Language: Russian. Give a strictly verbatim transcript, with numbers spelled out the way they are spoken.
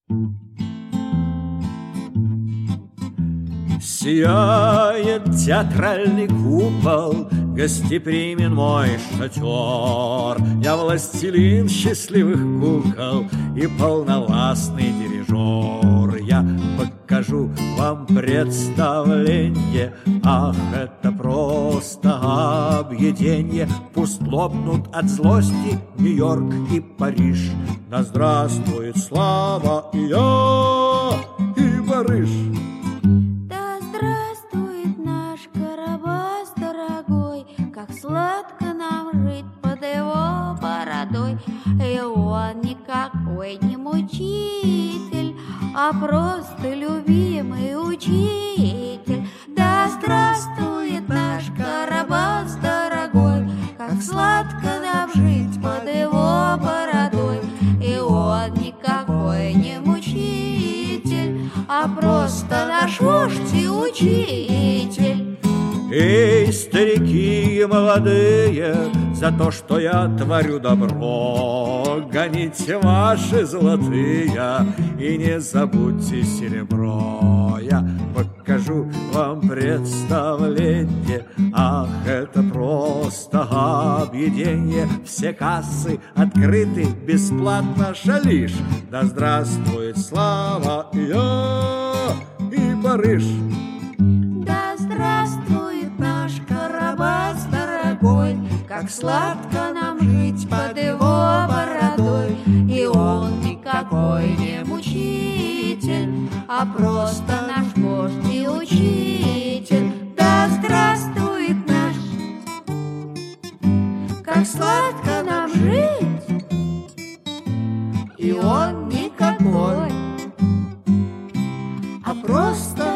Сияет театральный купол, гостеприимен мой шатер. Я властелин счастливых кукол и полновластный дирижер. Я покажу вам представление, ах, это просто объеденье. Пусть лопнут от злости Нью-Йорк и Париж. Да здравствует слава и я, и барыш. Сладко нам жить под его бородой, и он никакой не мучитель, а просто любимый учитель. Да здравствует наш Карабас дорогой, как сладко нам жить под его бородой, и он никакой не мучитель, а просто наш вождь и учитель. Эй, старики молодые, за то, что я творю добро, гоните ваши золотые и не забудьте серебро. Я покажу вам представление, ах, это просто объеденье. Все кассы открыты, бесплатно шалишь. Да здравствует слава и я, и барыш. Да здравствует наш Карабас дорогой, как сладко нам жить под его бородой, и он никакой не мучитель, а просто наш вождь и учитель. Да здравствует наш, как сладко нам жить, и он никакой, а просто